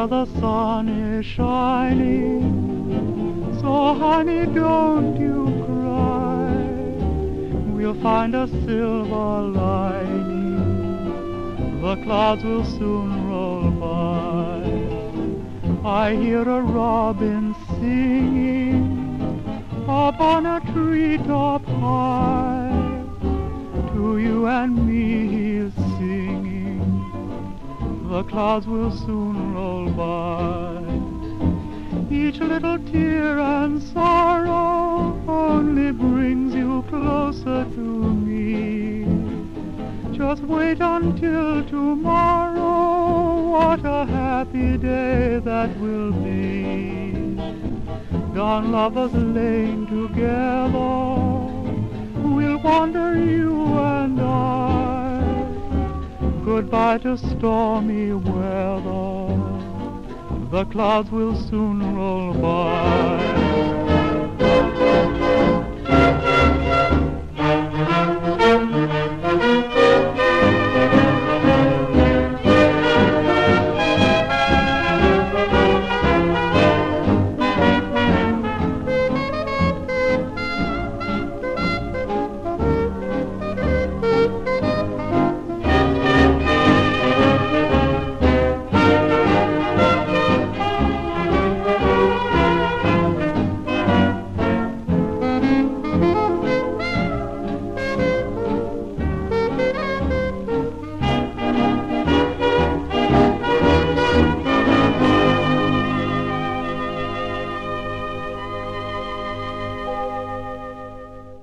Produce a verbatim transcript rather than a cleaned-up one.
where the sun is shining. So honey, don't you cry, we'll find a silver lining, the clouds will soon roll by. I hear a robin singing up on a treetop high. To you and me he's singing, the clouds will soon roll by. Each little tear and sorrow only brings you closer to me. Just wait until tomorrow, what a happy day that will be. Down Lover's Lane together we'll wander, you and I. Goodbye to stormy weather, the clouds will soon roll by.